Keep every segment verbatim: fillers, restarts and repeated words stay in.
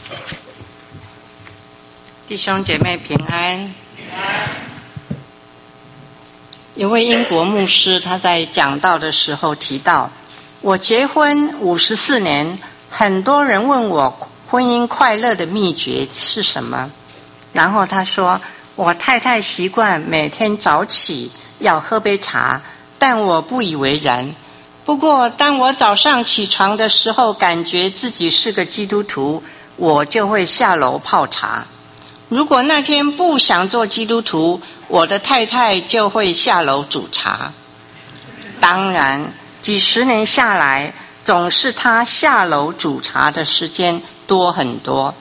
弟兄姐妹平安。有位英国牧师，他在讲道的时候提到，我结婚五十四年，很多人问我婚姻快乐的秘诀是什么，然后他说，我太太习惯每天早起要喝杯茶，但我不以为然。不过当我早上起床的时候，感觉自己是个基督徒，我就会下楼泡茶。如果那天不想做基督徒，我的太太就会下楼煮茶。当然几十年下来，总是她下楼煮茶的时间多很多。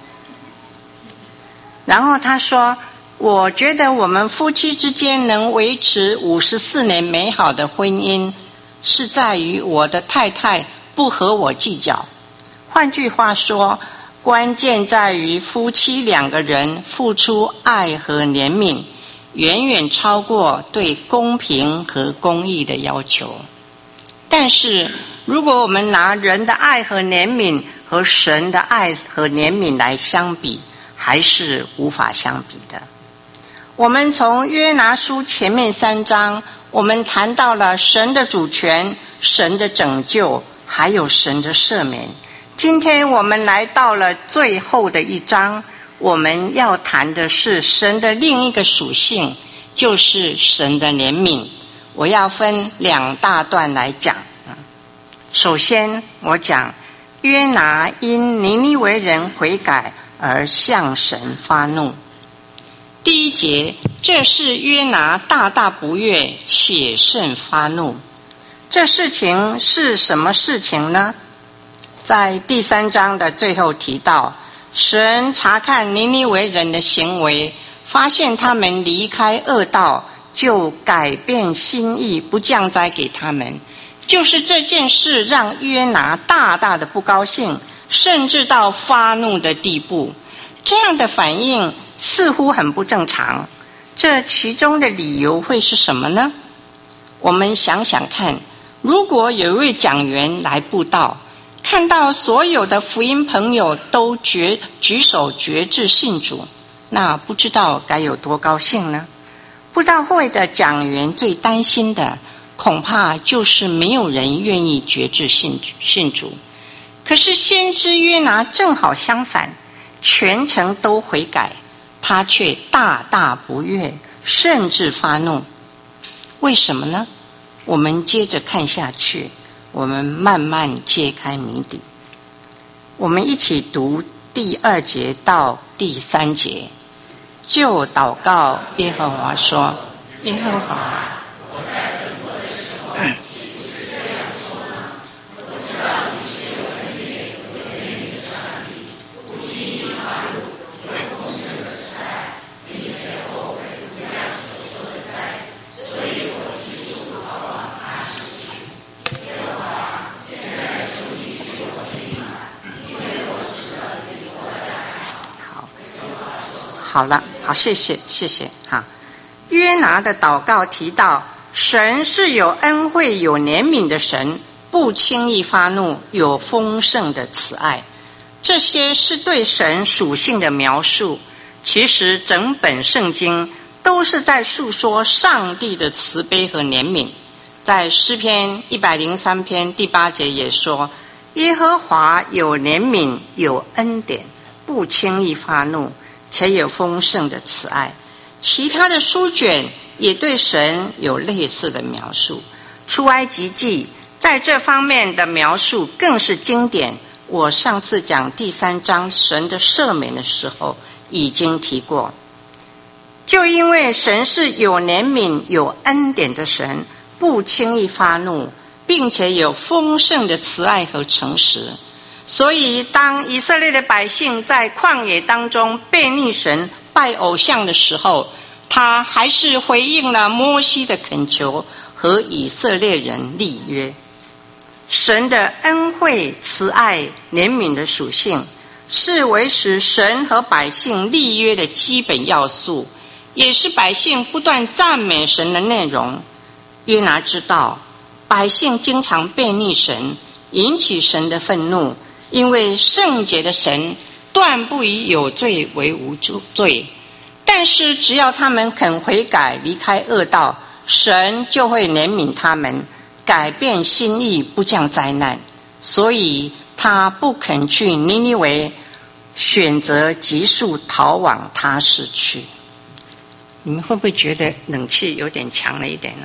然后他说，我觉得我们夫妻之间能维持五十四年美好的婚姻，是在于我的太太不和我计较。换句话说，关键在于夫妻两个人付出爱和怜悯，远远超过对公平和公义的要求。但是如果我们拿人的爱和怜悯和神的爱和怜悯来相比，还是无法相比的。我们从约拿书前面三章，我们谈到了神的主权、神的拯救，还有神的赦免。今天我们来到了最后的一章，我们要谈的是神的另一个属性，就是神的怜悯。我要分两大段来讲。首先我讲约拿因尼尼微人悔改而向神发怒。第一节，这是约拿大大不悦，且甚发怒。这事情是什么事情呢？在第三章的最后提到，神查看尼尼微人的行为，发现他们离开恶道，就改变心意，不降灾给他们。就是这件事让约拿大大的不高兴，甚至到发怒的地步。这样的反应似乎很不正常，这其中的理由会是什么呢？我们想想看，如果有一位讲员来布道，看到所有的福音朋友都举举手决志信主，那不知道该有多高兴呢？布道会的讲员最担心的，恐怕就是没有人愿意决志信信主。可是先知约拿正好相反，全城都悔改，他却大大不悦，甚至发怒。为什么呢？我们接着看下去，我们慢慢揭开谜底。我们一起读第二节到第三节。就祷告耶和华说，耶和华，我在本国的时候岂不是这样说吗？我知道你是有恩典有怜悯的上帝，不轻易发怒，有丰盛的慈爱，并且后悔不降所说的灾，所以我起初逃往他失去。耶和华，现在求你许我的命吧，因为我死了比活着还好。好，好了，好，谢谢，谢谢。好，约拿的祷告提到，神是有恩惠、有怜悯的神，不轻易发怒，有丰盛的慈爱。这些是对神属性的描述。其实整本圣经都是在述说上帝的慈悲和怜悯。在诗篇一百零三篇第八节也说，耶和华有怜悯，有恩典，不轻易发怒，且有丰盛的慈爱。其他的书卷也对神有类似的描述。出埃及记在这方面的描述更是经典。我上次讲第三章神的赦免的时候已经提过。就因为神是有怜悯有恩典的神，不轻易发怒，并且有丰盛的慈爱和诚实，所以当以色列的百姓在旷野当中悖逆神拜偶像的时候，他还是回应了摩西的恳求，和以色列人立约。神的恩惠、慈爱、怜悯的属性是维持神和百姓立约的基本要素，也是百姓不断赞美神的内容。约拿知道百姓经常悖逆神，引起神的愤怒，因为圣洁的神断不以有罪为无罪。但是只要他们肯悔改，离开恶道，神就会怜悯他们，改变心意，不降灾难。所以他不肯去尼尼微，选择急速逃往他市去。你们会不会觉得冷气有点强了一点呢？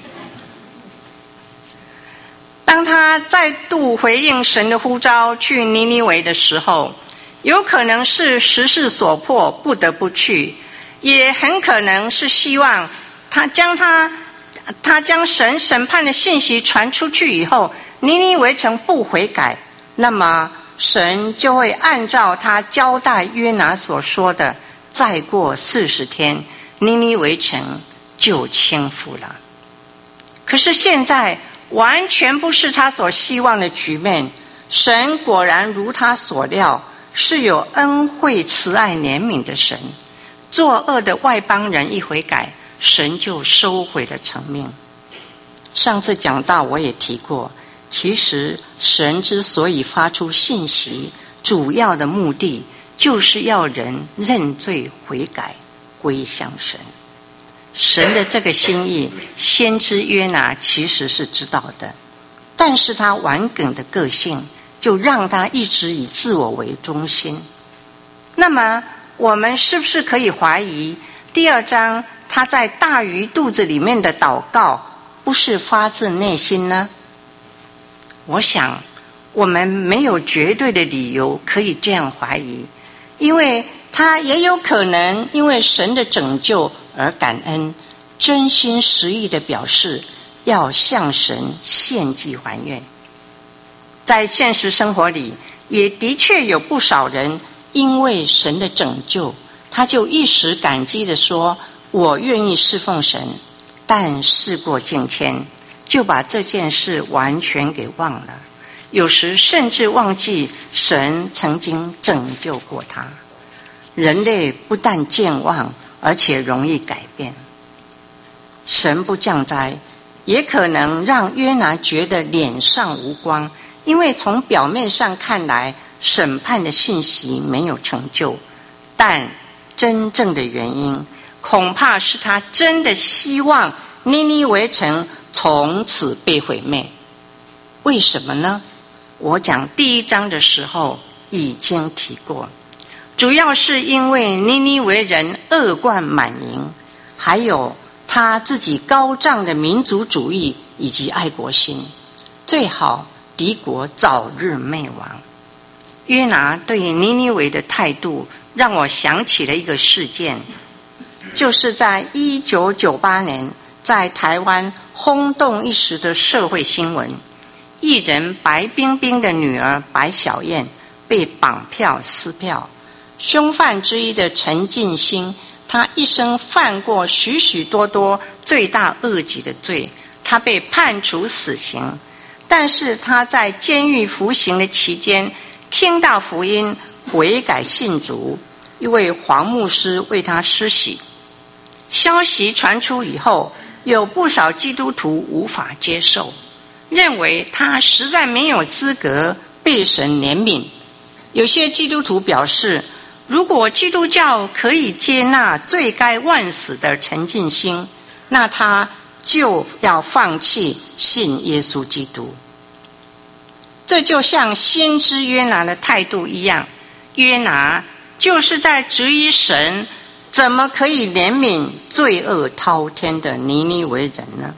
当他再度回应神的呼召去尼尼微的时候，有可能是时势所迫不得不去，也很可能是希望他将他他将神审判的信息传出去以后，尼尼微城不悔改，那么神就会按照他交代约拿所说的，再过四十天，尼尼微城就倾覆了。可是现在完全不是他所希望的局面，神果然如他所料，是有恩惠慈爱怜悯的神。作恶的外邦人一悔改，神就收回了成命。上次讲到我也提过，其实神之所以发出信息，主要的目的就是要人认罪悔改，归向神。神的这个心意，先知约拿其实是知道的，但是他顽梗的个性就让他一直以自我为中心。那么我们是不是可以怀疑第二章他在大鱼肚子里面的祷告不是发自内心呢？我想我们没有绝对的理由可以这样怀疑，因为他也有可能因为神的拯救而感恩，真心实意的表示要向神献祭还愿。在现实生活里，也的确有不少人因为神的拯救，他就一时感激地说，我愿意侍奉神，但事过境迁，就把这件事完全给忘了，有时甚至忘记神曾经拯救过他。人类不但健忘，而且容易改变。神不降灾，也可能让约拿觉得脸上无光，因为从表面上看来，审判的信息没有成就，但真正的原因，恐怕是他真的希望尼尼微城从此被毁灭。为什么呢？我讲第一章的时候已经提过，主要是因为尼尼微人恶贯满盈，还有他自己高涨的民族主义以及爱国心，最好敌国早日灭亡。约拿对尼尼微的态度让我想起了一个事件，就是在一九九八年在台湾轰动一时的社会新闻，艺人白冰冰的女儿白小燕被绑票撕票，凶犯之一的陈进兴，他一生犯过许许多多罪大恶极的罪，他被判处死刑，但是他在监狱服刑的期间听到福音，悔改信主，一位黄牧师为他施洗。消息传出以后，有不少基督徒无法接受，认为他实在没有资格被神怜悯。有些基督徒表示，如果基督教可以接纳罪该万死的陈进兴，那他就要放弃信耶稣基督。这就像先知约拿的态度一样，约拿就是在质疑神怎么可以怜悯罪恶滔天的尼尼微人呢？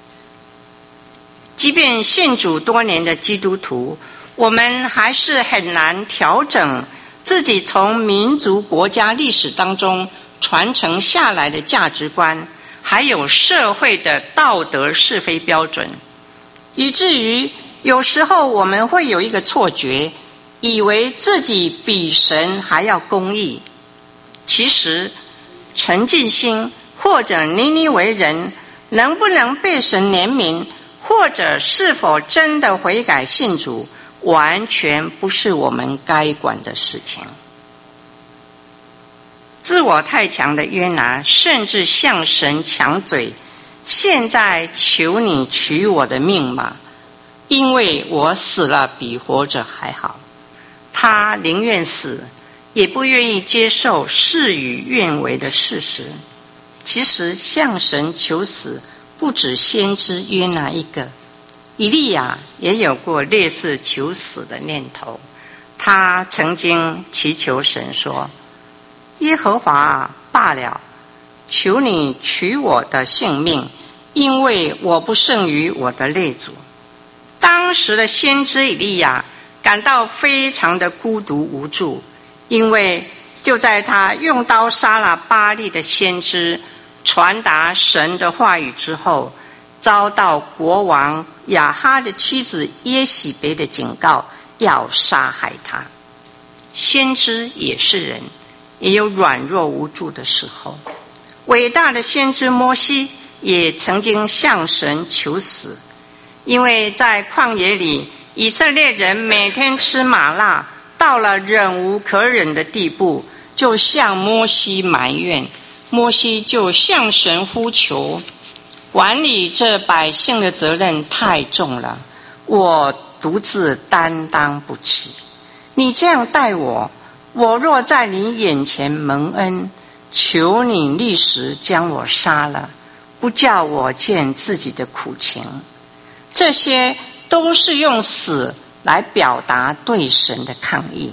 即便信主多年的基督徒，我们还是很难调整自己从民族国家历史当中传承下来的价值观，还有社会的道德是非标准，以至于有时候我们会有一个错觉，以为自己比神还要公义。其实陈进兴或者尼尼微人能不能被神怜悯，或者是否真的悔改信主，完全不是我们该管的事情。自我太强的约拿甚至向神抢嘴，现在求你取我的命吧，因为我死了比活着还好。他宁愿死， 也不愿意接受事与愿违的事实。其实向神求死不止先知约拿一个，以利亚也有过类似求死的念头。他曾经祈求神说：耶和华啊，罢了，求你取我的性命，因为我不胜于我的列祖。当时的先知以利亚感到非常的孤独无助，因为就在他用刀杀了巴力的先知，传达神的话语之后，遭到国王亚哈的妻子耶洗别的警告，要杀害他。先知也是人，也有软弱无助的时候。伟大的先知摩西也曾经向神求死，因为在旷野里，以色列人每天吃玛纳，到了忍无可忍的地步，就向摩西埋怨。摩西就向神呼求，管理这百姓的责任太重了，我独自担当不起。你这样待我，我若在你眼前蒙恩，求你立时将我杀了，不叫我见自己的苦情。这些都是用死来表达对神的抗议。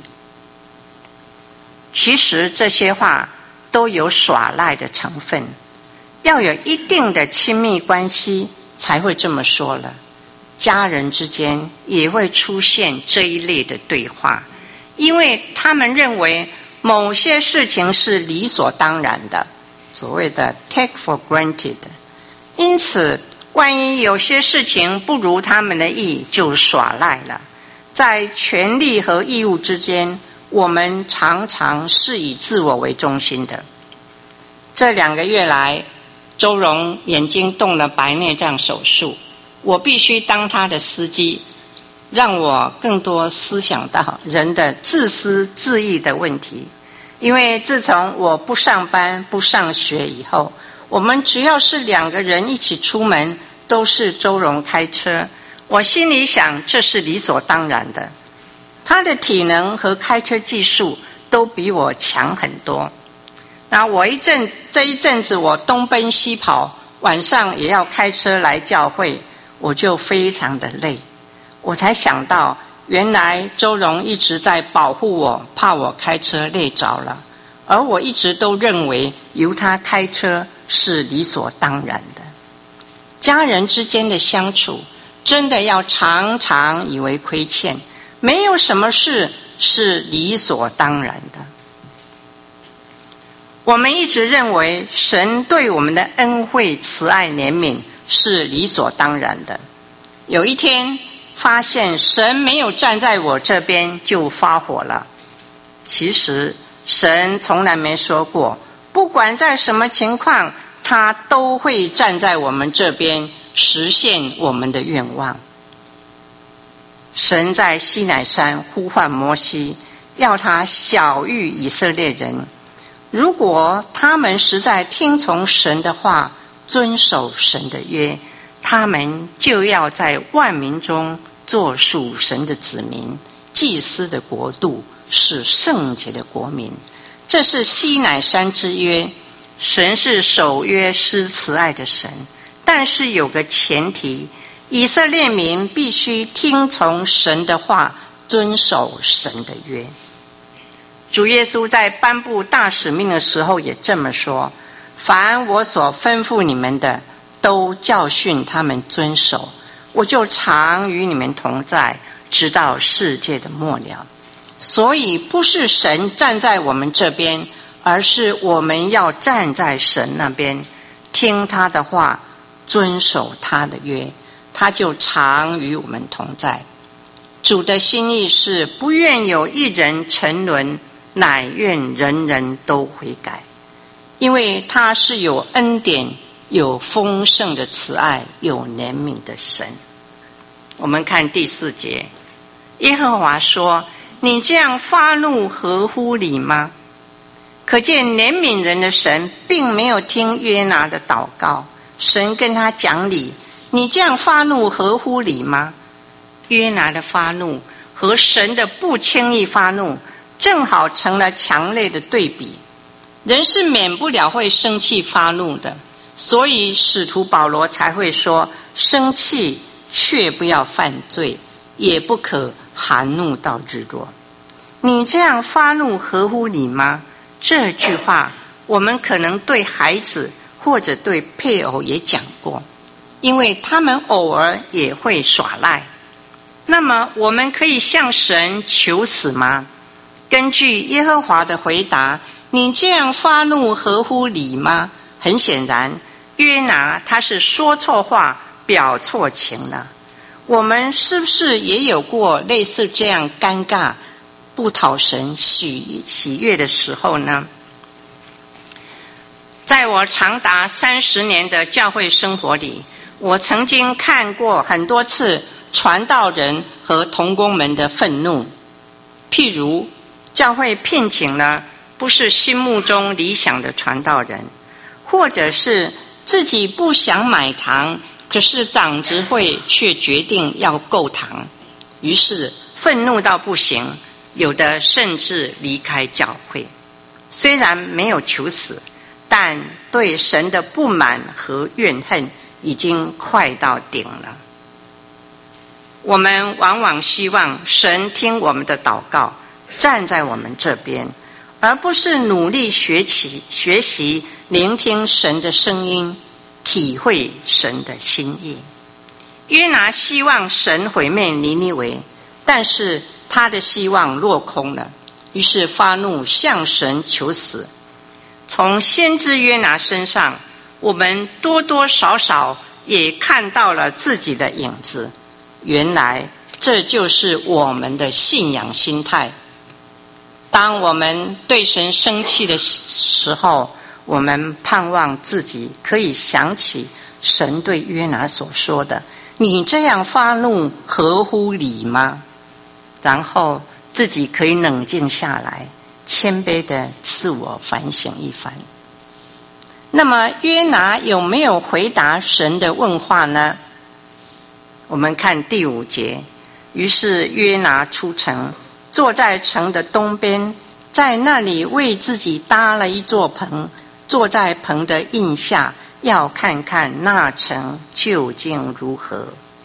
其实这些话都有耍赖的成分，要有一定的亲密关系才会这么说了。家人之间也会出现这一类的对话，因为他们认为某些事情是理所当然的，所谓的 take for granted。 因此万一有些事情不如他们的意，就耍赖了。在权利和义务之间，我们常常是以自我为中心的。这两个月来，周荣眼睛动了白内障手术，我必须当他的司机，让我更多思想到人的自私自义的问题。因为自从我不上班不上学以后，我们只要是两个人一起出门，都是周荣开车。我心里想，这是理所当然的。他的体能和开车技术都比我强很多。那我一阵这一阵子我东奔西跑，晚上也要开车来教会，我就非常的累。我才想到，原来周荣一直在保护我，怕我开车累着了，而我一直都认为由他开车是理所当然的。家人之间的相处真的要常常以为亏欠，没有什么事是理所当然的。我们一直认为神对我们的恩惠、慈爱、怜悯是理所当然的。有一天发现神没有站在我这边，就发火了。其实神从来没说过，不管在什么情况，他都会站在我们这边，实现我们的愿望。神在西乃山呼唤摩西，要他晓谕以色列人，如果他们实在听从神的话，遵守神的约，他们就要在万民中做属神的子民，祭司的国度，是圣洁的国民。这是西乃山之约。神是守约施慈爱的神，但是有个前提，以色列民必须听从神的话，遵守神的约。主耶稣在颁布大使命的时候也这么说，凡我所吩咐你们的，都教训他们遵守，我就常与你们同在，直到世界的末了。所以不是神站在我们这边，而是我们要站在神那边，听他的话，遵守他的约，他就常与我们同在。主的心意是不愿有一人沉沦，乃愿人人都悔改。因为他是有恩典、有丰盛的慈爱、有怜悯的神。我们看第四节，耶和华说，你这样发怒合乎理吗？可见怜悯人的神并没有听约拿的祷告，神跟他讲理，你这样发怒合乎理吗？约拿的发怒和神的不轻易发怒正好成了强烈的对比。人是免不了会生气发怒的，所以使徒保罗才会说，生气却不要犯罪，也不可含怒到日落。你这样发怒合乎理吗？这句话我们可能对孩子或者对配偶也讲过，因为他们偶尔也会耍赖。那么我们可以向神求死吗？根据耶和华的回答，你这样发怒合乎理吗？很显然，约拿他是说错话表错情了。我们是不是也有过类似这样尴尬不讨神喜喜悦的时候呢？在我长达三十年的教会生活里，我曾经看过很多次传道人和同工们的愤怒。譬如教会聘请了不是心目中理想的传道人，或者是自己不想买堂，可是长执会却决定要购堂，于是愤怒到不行，有的甚至离开教会。虽然没有求死，但对神的不满和怨恨已经快到顶了。我们往往希望神听我们的祷告，站在我们这边，而不是努力学习学习聆听神的声音，体会神的心意。约拿希望神毁灭尼尼微，但是他的希望落空了，于是发怒向神求死。从先知约拿身上，我们多多少少也看到了自己的影子。原来这就是我们的信仰心态。当我们对神生气的时候，我们盼望自己可以想起神对约拿所说的，你这样发怒合乎理吗？然后自己可以冷静下来，谦卑的自我反省一番。那么约拿有没有回答神的问话呢？我们看第五节，于是约拿出城，坐在城的东边，在那里为自己搭了一座棚，坐在棚的荫下，要看看那城究竟如何。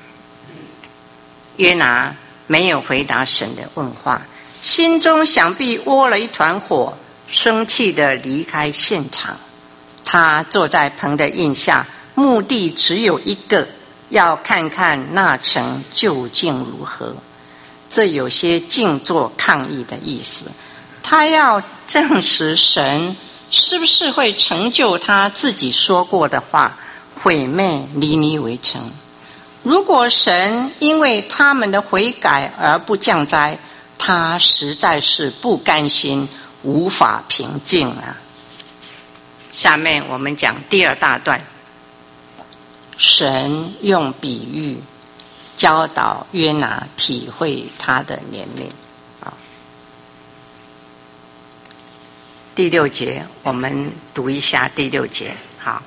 约拿没有回答神的问话，心中想必窝了一团火，生气地离开现场。他坐在棚的荫下，目的只有一个，要看看那城究竟如何。这有些静坐抗议的意思，他要证实神是不是会成就他自己说过的话，毁灭尼尼微城。如果神因为他们的悔改而不降灾，他实在是不甘心，无法平静啊。下面我们讲第二大段，神用比喻教导约拿体会他的怜悯。第六节，我们读一下第六节。好，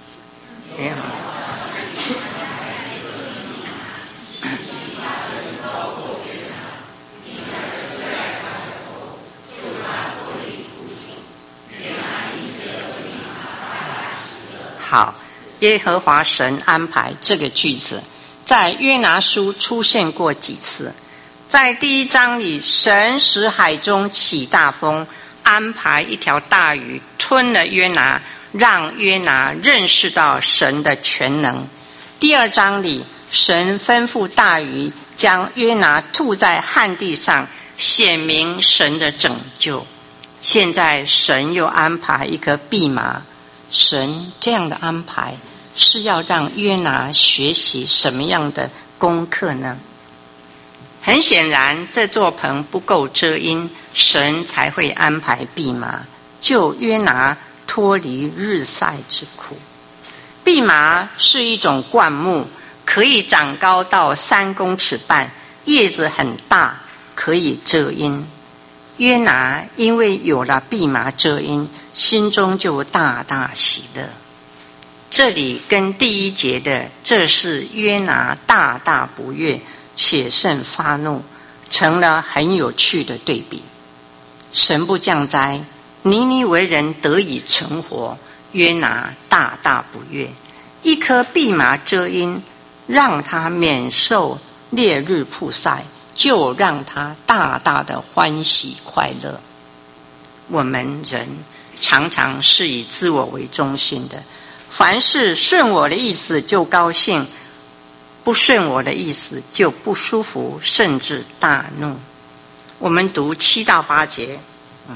好，耶和华神安排这个句子在约拿书出现过几次。在第一章里，神使海中起大风，安排一条大鱼吞了约拿，让约拿认识到神的全能。第二章里，神吩咐大鱼将约拿吐在旱地上，显明神的拯救。现在神又安排一颗蓖麻，神这样的安排是要让约拿学习什么样的功课呢？很显然，这座棚不够遮阴，神才会安排蓖麻，救约拿脱离日晒之苦。蓖麻是一种灌木，可以长高到三公尺半，叶子很大，可以遮阴。约拿因为有了蓖麻遮阴，心中就大大喜乐。这里跟第一节的这是约拿大大不悦，且甚发怒，成了很有趣的对比。 神不降灾，尼尼微人得以存活，约拿大大不悦。一棵蓖麻遮阴，让他免受烈日曝晒，就让他大大的欢喜快乐。我们人常常是以自我为中心的，凡是顺我的意思就高兴，不顺我的意思就不舒服，甚至大怒。我们读七到八节。嗯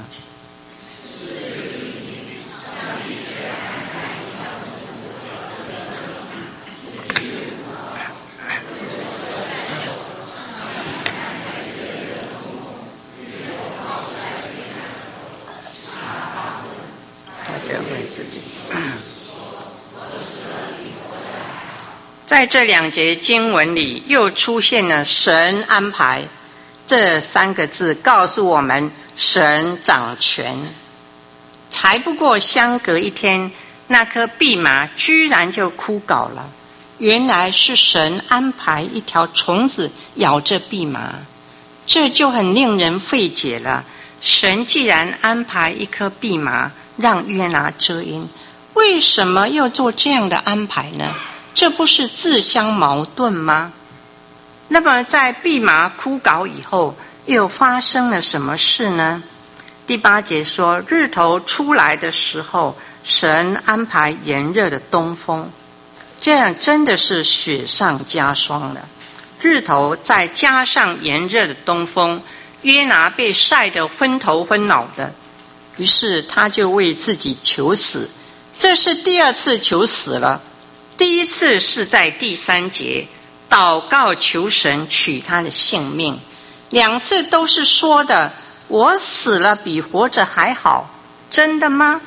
在这两节经文里，又出现了神安排这三个字，告诉我们神掌权。才不过相隔一天，那棵蓖麻居然就枯槁了。原来是神安排一条虫子咬着蓖麻，这就很令人费解了。神既然安排一棵蓖麻让约拿遮阴，为什么又做这样的安排呢？这不是自相矛盾吗？那么在蓖麻枯槁以后，又发生了什么事呢？第八节说，日头出来的时候，神安排炎热的东风，这样真的是雪上加霜了。日头再加上炎热的东风，约拿被晒得昏头昏脑的，于是他就为自己求死。这是第二次求死了。第一次是在第三节祷告求神取他的性命，两次都是说的我死了比活着还好，真的吗？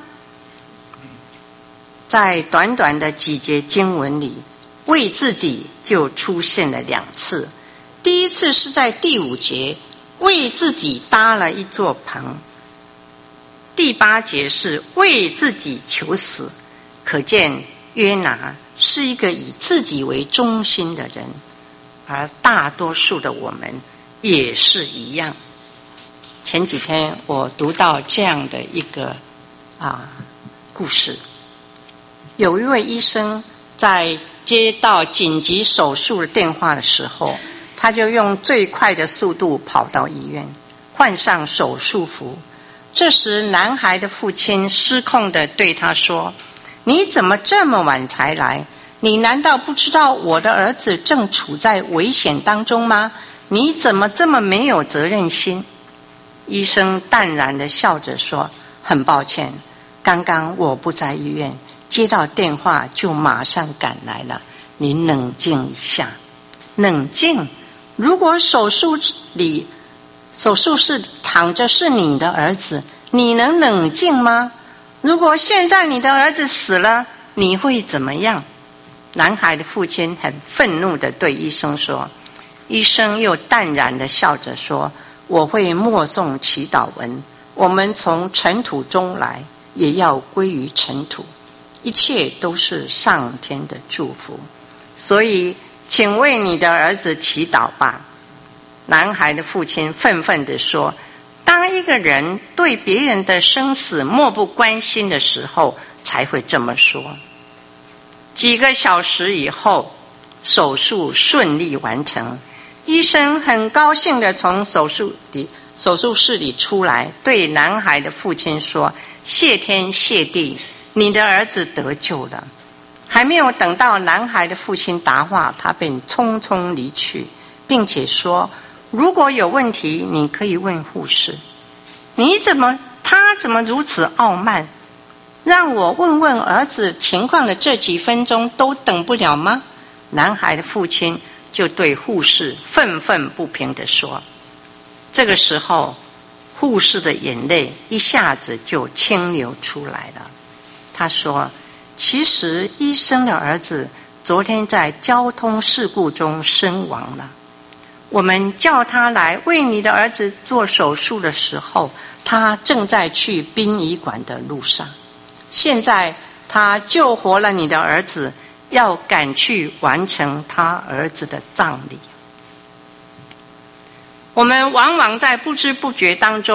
在短短的几节经文里，为自己就出现了两次。第一次是在第五节，为自己搭了一座棚。第八节是为自己求死，可见约拿是一个以自己为中心的人，而大多数的我们也是一样。前几天我读到这样的一个啊故事，有一位医生在接到紧急手术的电话的时候，他就用最快的速度跑到医院，换上手术服。这时男孩的父亲失控地对他说，你怎么这么晚才来？你难道不知道我的儿子正处在危险当中吗？你怎么这么没有责任心？医生淡然地笑着说，很抱歉，刚刚我不在医院，接到电话就马上赶来了。你冷静一下。冷静？如果手术里手术室躺着是你的儿子，你能冷静吗？如果现在你的儿子死了，你会怎么样？男孩的父亲很愤怒地对医生说。医生又淡然地笑着说，我会默诵祈祷文，我们从尘土中来，也要归于尘土，一切都是上天的祝福，所以请为你的儿子祈祷吧。男孩的父亲愤愤地说，当一个人对别人的生死漠不关心的时候，才会这么说。几个小时以后，手术顺利完成，医生很高兴地从手术里手术室里出来，对男孩的父亲说，谢天谢地，你的儿子得救了。还没有等到男孩的父亲答话，他便匆匆离去，并且说，如果有问题你可以问护士。你怎么他怎么如此傲慢？让我问问儿子情况的这几分钟都等不了吗？男孩的父亲就对护士愤愤不平地说。这个时候，护士的眼泪一下子就清流出来了。他说，其实医生的儿子昨天在交通事故中身亡了。我们叫他来为你的儿子做手术的时候，他正在去殡仪馆的路上。现在他救活了你的儿子，要赶去完成他儿子的葬礼。我们往往在不知不觉当中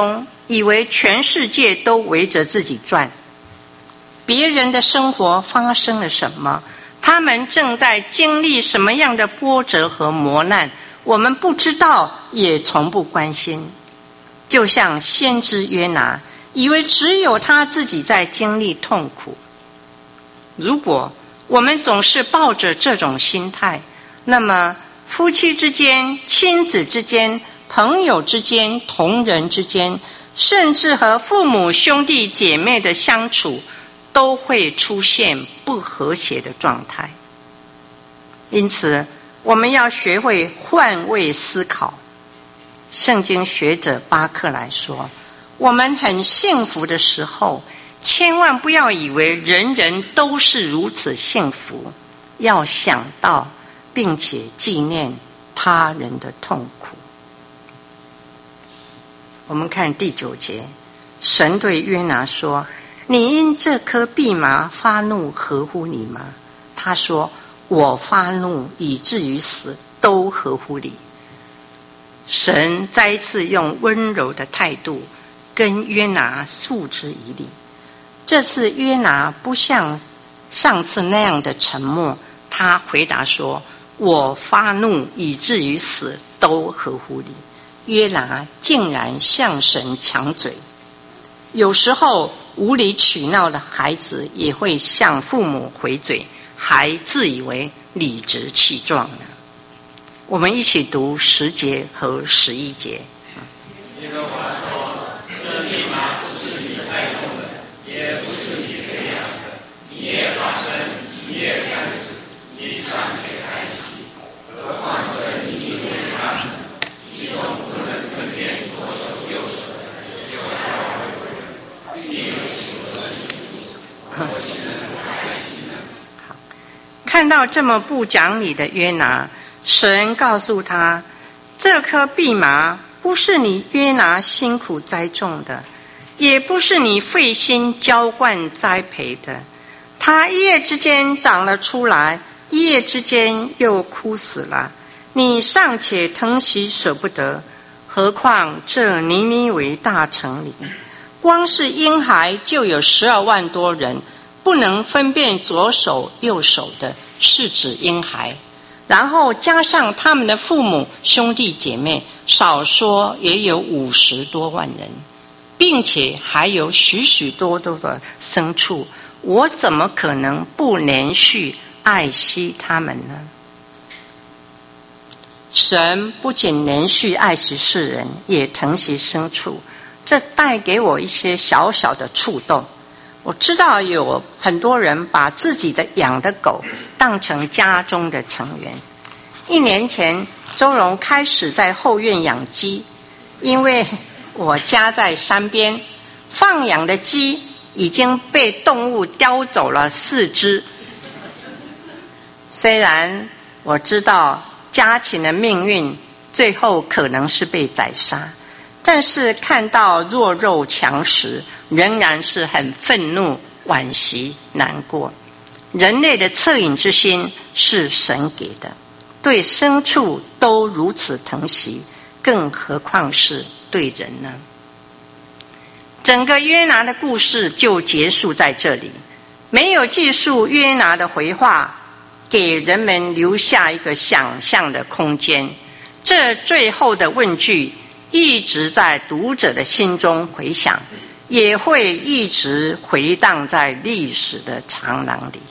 以为全世界都围着自己转，别人的生活发生了什么，他们正在经历什么样的波折和磨难，我们不知道，也从不关心。就像先知约拿，以为只有他自己在经历痛苦。如果我们总是抱着这种心态，那么夫妻之间、亲子之间、朋友之间、同人之间，甚至和父母兄弟姐妹的相处，都会出现不和谐的状态。因此我们要学会换位思考。圣经学者巴克来说，我们很幸福的时候，千万不要以为人人都是如此幸福，要想到并且纪念他人的痛苦。我们看第九节，神对约拿说，你因这颗蓖麻发怒合乎你吗？他说，我发怒以至于死都合乎你。神再一次用温柔的态度跟约拿诉之以理。这次约拿不像上次那样的沉默，他回答说，我发怒以至于死都合乎你。约拿竟然向神抢嘴。有时候无理取闹的孩子也会向父母回嘴，还自以为理直气壮呢。我们一起读十节和十一节。 耶和华说，这蓖麻不是你栽种的，也不是你培养的，一夜发生，一夜干死，你尚且爱惜，何况这尼尼微大城，其中不能分辨左手右手的，就要为为人，必有许多的可惜呢，可惜呢。 好，看到这么不讲理的约拿，神告诉他，这颗蓖麻不是你约拿辛苦栽种的，也不是你费心浇灌栽培的，它一夜之间长了出来，一夜之间又枯死了，你尚且疼惜舍不得，何况这尼尼微大城里，光是婴孩就有十二万多人，不能分辨左手右手的，是指婴孩，然后加上他们的父母兄弟姐妹，少说也有五十多万人，并且还有许许多多的牲畜，我怎么可能不连续爱惜他们呢？神不仅连续爱惜世人，也疼惜牲畜，这带给我一些小小的触动。我知道有很多人把自己的养的狗当成家中的成员。一年前，周荣开始在后院养鸡，因为我家在山边，放养的鸡已经被动物叼走了四只。虽然我知道家禽的命运最后可能是被宰杀，但是看到弱肉强食，仍然是很愤怒、惋惜、难过。人类的恻隐之心是神给的，对牲畜都如此疼惜，更何况是对人呢？整个约拿的故事就结束在这里，没有记述约拿的回话，给人们留下一个想象的空间。这最后的问句一直在读者的心中回响，也会一直回荡在历史的长廊里。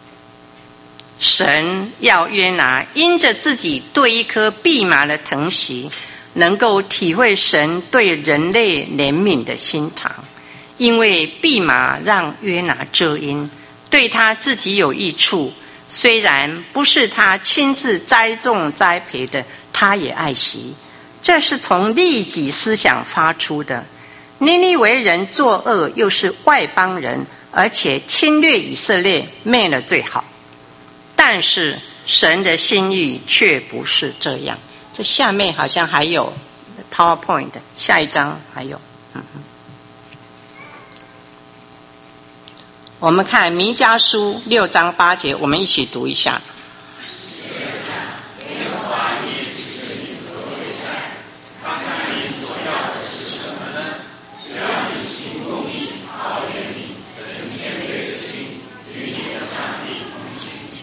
神要约拿因着自己对一颗蓖麻的疼惜，能够体会神对人类怜悯的心肠，因为蓖麻让约拿遮阴，对他自己有益处，虽然不是他亲自栽种栽培的，他也爱惜。这是从利己思想发出的。尼尼微人作恶，又是外邦人，而且侵略以色列，灭了最好。但是神的心意却不是这样。这下面好像还有 PowerPoint， 下一章还有。嗯、我们看弥迦书六章八节，我们一起读一下。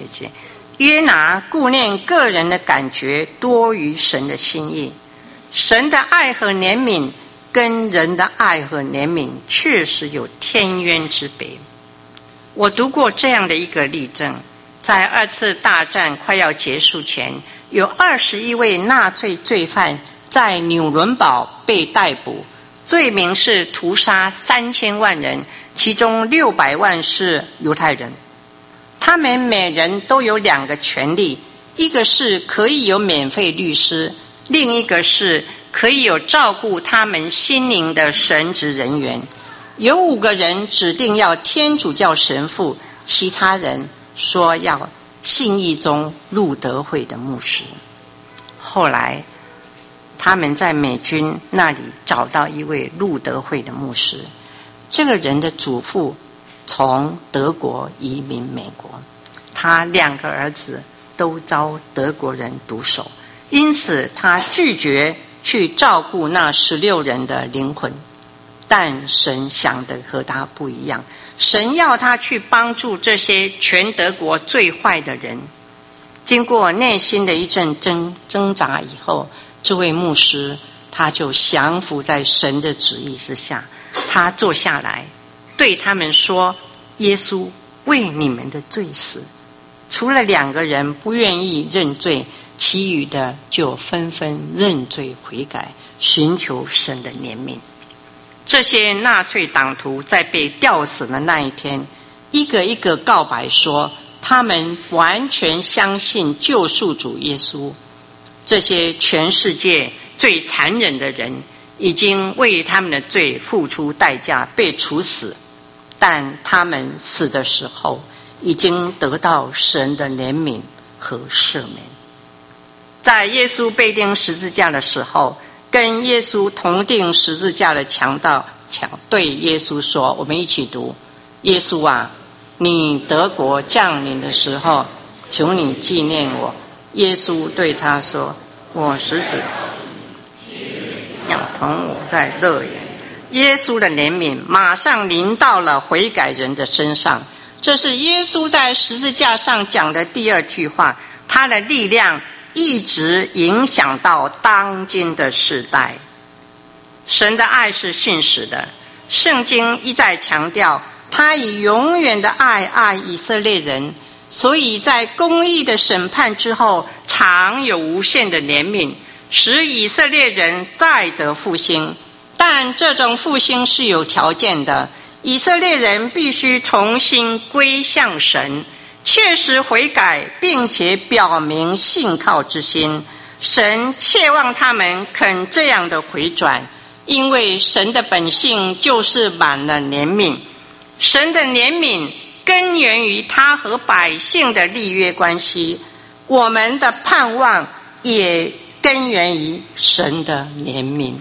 节，约拿顾念个人的感觉多于神的心意。神的爱和怜悯跟人的爱和怜悯确实有天渊之别。我读过这样的一个例证，在二次大战快要结束前，有二十一位纳粹罪犯在纽伦堡被逮捕，罪名是屠杀三千万人，其中六百万是犹太人。他们每人都有两个权利，一个是可以有免费律师，另一个是可以有照顾他们心灵的神职人员。有五个人指定要天主教神父，其他人说要信义宗路德会的牧师。后来他们在美军那里找到一位路德会的牧师，这个人的祖父从德国移民美国，他两个儿子都遭德国人毒手，因此他拒绝去照顾那十六人的灵魂。但神想的和他不一样，神要他去帮助这些全德国最坏的人。经过内心的一阵挣挣扎以后，这位牧师他就降服在神的旨意之下，他坐下来对他们说，耶稣为你们的罪死，除了两个人不愿意认罪，其余的就纷纷认罪悔改，寻求神的怜悯。这些纳粹党徒在被吊死的那一天，一个一个告白说他们完全相信救赎主耶稣。这些全世界最残忍的人已经为他们的罪付出代价，被处死，但他们死的时候已经得到神的怜悯和赦免。在耶稣被钉十字架的时候，跟耶稣同钉十字架的强盗强对耶稣说，我们一起读，耶稣啊，你德国降临的时候，求你纪念我。耶稣对他说，我实时要同我在乐园。耶稣的怜悯马上临到了悔改人的身上，这是耶稣在十字架上讲的第二句话，他的力量一直影响到当今的世代。神的爱是信实的，圣经一再强调他以永远的爱爱以色列人，所以在公义的审判之后，常有无限的怜悯，使以色列人再得复兴。但这种复兴是有条件的，以色列人必须重新归向神，确实悔改，并且表明信靠之心。神切望他们肯这样的回转，因为神的本性就是满了怜悯。神的怜悯根源于他和百姓的立约关系，我们的盼望也根源于神的怜悯。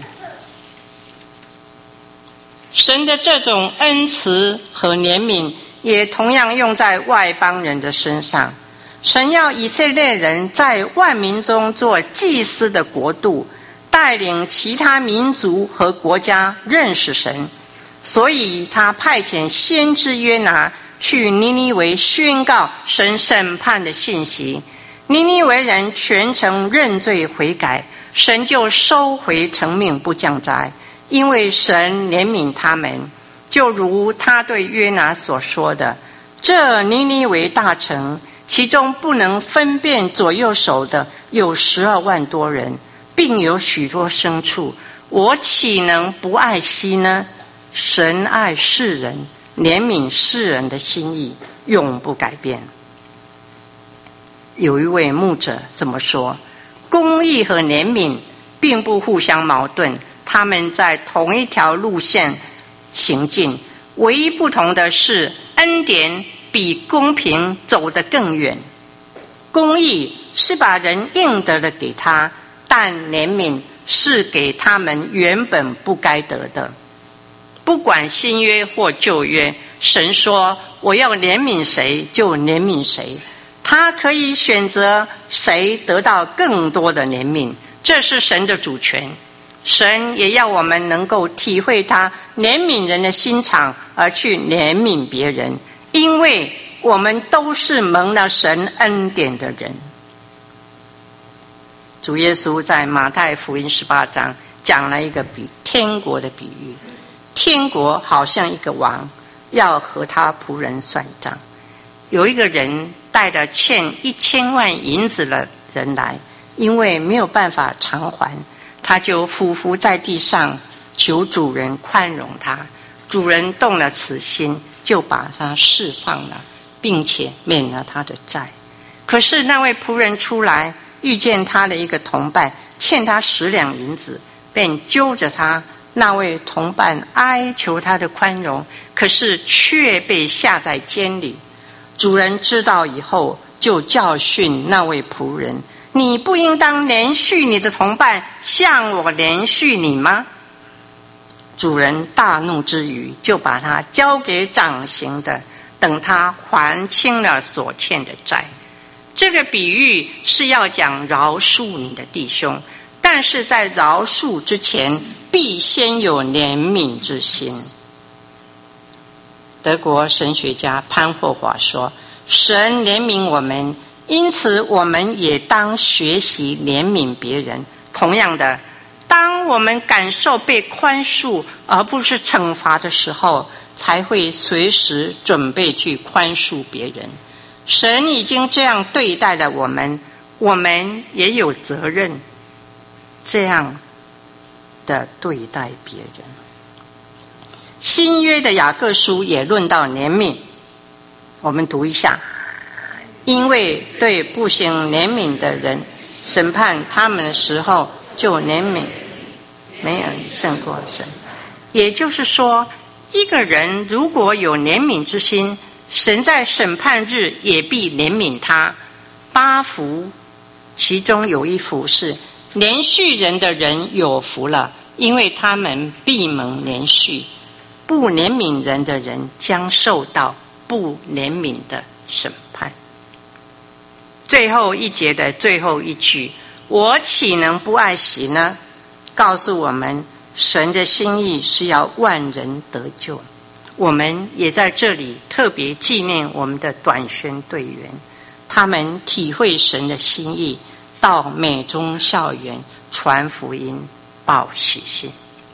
神的这种恩慈和怜悯也同样用在外邦人的身上。神要以色列人在万民中做祭司的国度，带领其他民族和国家认识神，所以他派遣先知约拿去尼尼微宣告神审判的信息。尼尼微人全城认罪悔改，神就收回成命不降灾，因为神怜悯他们，就如他对约拿所说的，这尼尼微大城，其中不能分辨左右手的有十二万多人，并有许多牲畜，我岂能不爱惜呢？神爱世人，怜悯世人的心意永不改变。有一位牧者这么说，公义和怜悯并不互相矛盾，他们在同一条路线行进，唯一不同的是恩典比公平走得更远。公义是把人应得的给他，但怜悯是给他们原本不该得的。不管新约或旧约，神说我要怜悯谁就怜悯谁，他可以选择谁得到更多的怜悯，这是神的主权。神也要我们能够体会他怜悯人的心肠，而去怜悯别人，因为我们都是蒙了神恩典的人。主耶稣在马太福音十八章讲了一个比天国的比喻，天国好像一个王要和他仆人算账，有一个人带着欠一千万银子的人来，因为没有办法偿还，他就俯伏在地上求主人宽容他。主人动了慈心，就把他释放了，并且免了他的债。可是那位仆人出来，遇见他的一个同伴欠他十两银子，便揪着他。那位同伴哀求他的宽容，可是却被下在监里。主人知道以后，就教训那位仆人：你不应当连续你的同伴，像我连续你吗？主人大怒之余，就把他交给掌刑的，等他还清了所欠的债。这个比喻是要讲饶恕你的弟兄，但是在饶恕之前，必先有怜悯之心。德国神学家潘霍华说，神怜悯我们，因此我们也当学习怜悯别人。同样的，当我们感受被宽恕而不是惩罚的时候，才会随时准备去宽恕别人。神已经这样对待了我们，我们也有责任这样的对待别人。新约的雅各书也论到怜悯，我们读一下：因为对不行怜悯的人审判他们的时候，就怜悯没人胜过神。也就是说，一个人如果有怜悯之心，神在审判日也必怜悯他。八福其中有一福是连续人的人有福了，因为他们必蒙连续。不怜悯人的人将受到不怜悯的审判。最后一节的最后一句，我岂能不爱惜呢？告诉我们，神的心意是要万人得救。我们也在这里特别纪念我们的短宣队员，他们体会神的心意，到美中校园传福音、报喜信。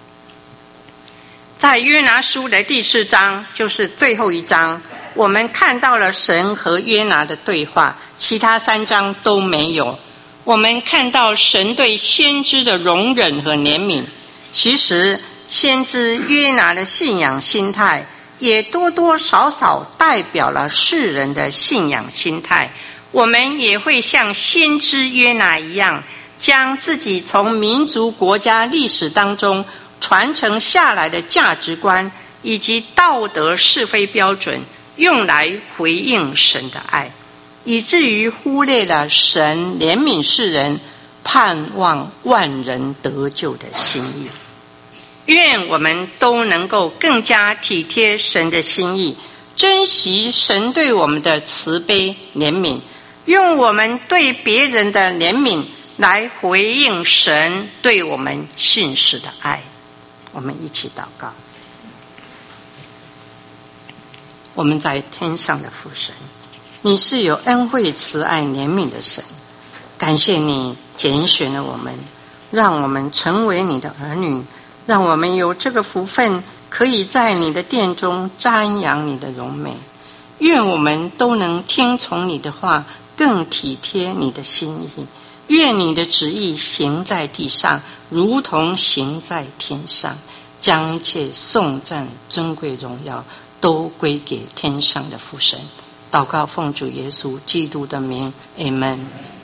在约拿书的第四章，就是最后一章，我们看到了神和约拿的对话，其他三章都没有。我们看到神对先知的容忍和怜悯。其实先知约拿的信仰心态也多多少少代表了世人的信仰心态。我们也会像先知约拿一样，将自己从民族国家历史当中传承下来的价值观以及道德是非标准，用来回应神的爱，以至于忽略了神怜悯世人、盼望万人得救的心意。愿我们都能够更加体贴神的心意，珍惜神对我们的慈悲怜悯，用我们对别人的怜悯来回应神对我们信实的爱。我们一起祷告。我们在天上的父神，你是有恩惠慈爱怜悯的神，感谢你拣选了我们，让我们成为你的儿女，让我们有这个福分，可以在你的殿中瞻仰你的荣美。愿我们都能听从你的话，更体贴你的心意。愿你的旨意行在地上，如同行在天上。将一切颂赞、尊贵、荣耀都归给天上的父神。祷告奉主耶稣基督的名，阿们。